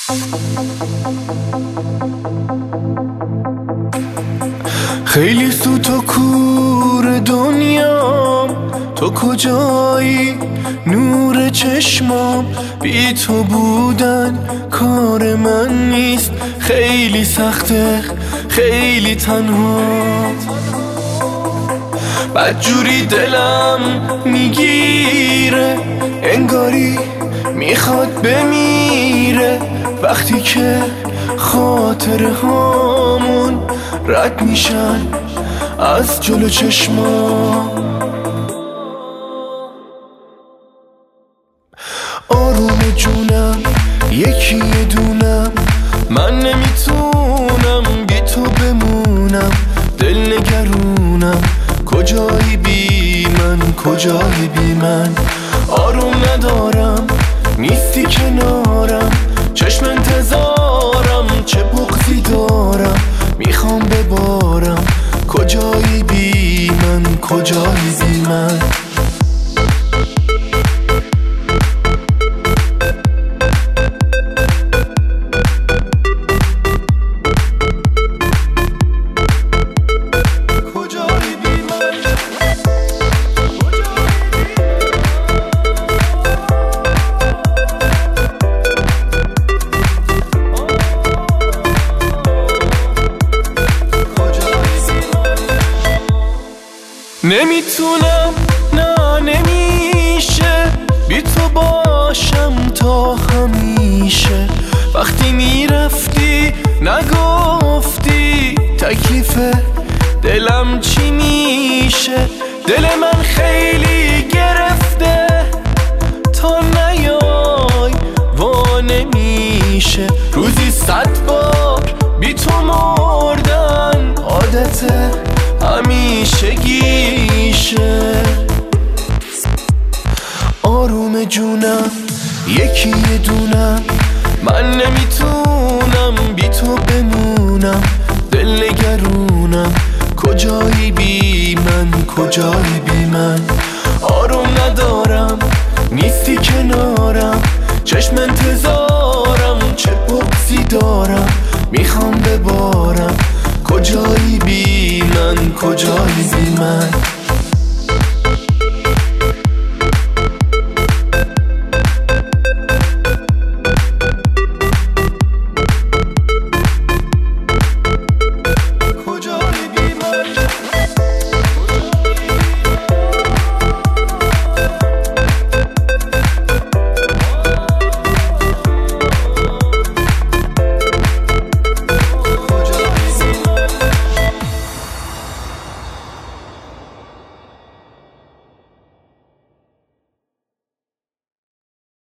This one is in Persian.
خیلی سوت و کور دنیام، تو کجایی نور چشمام؟ بی تو بودن کار من نیست، خیلی سخته خیلی تنها. بدجوری دلم میگیره، انگاری میخواد بمیره وقتی که خاطره هامون رد میشن از جلو چشمام. آروم جونم یکی یه دونم، من نمیتونم بی تو بمونم. دل نگرونم کجایی بی من، کجایی بی من؟ آروم ندارم نیستی کنارم، چشم انتظارم چه بغضی دارم. میخوام ببارم کجایی بی من، کجایی بی من؟ نمیتونم، نه نمیشه بی تو باشم تا همیشه. وقتی میرفتی نگفتی تکلیف دلم چی میشه. دل من خیلی گرفته تا نیای وا نمیشه. روزی 100 بار بی تو مردن عادته همیشگیشه. آروم جونم یکی یه دونم، من نمیتونم بی تو بمونم. دل نگرونم کجایی بی من، کجایی بی من؟ آروم ندارم نیستی کنارم، چشم انتظارم چه بغضی دارم. میخوام ببارم کجایی بی من، کجایی بی من؟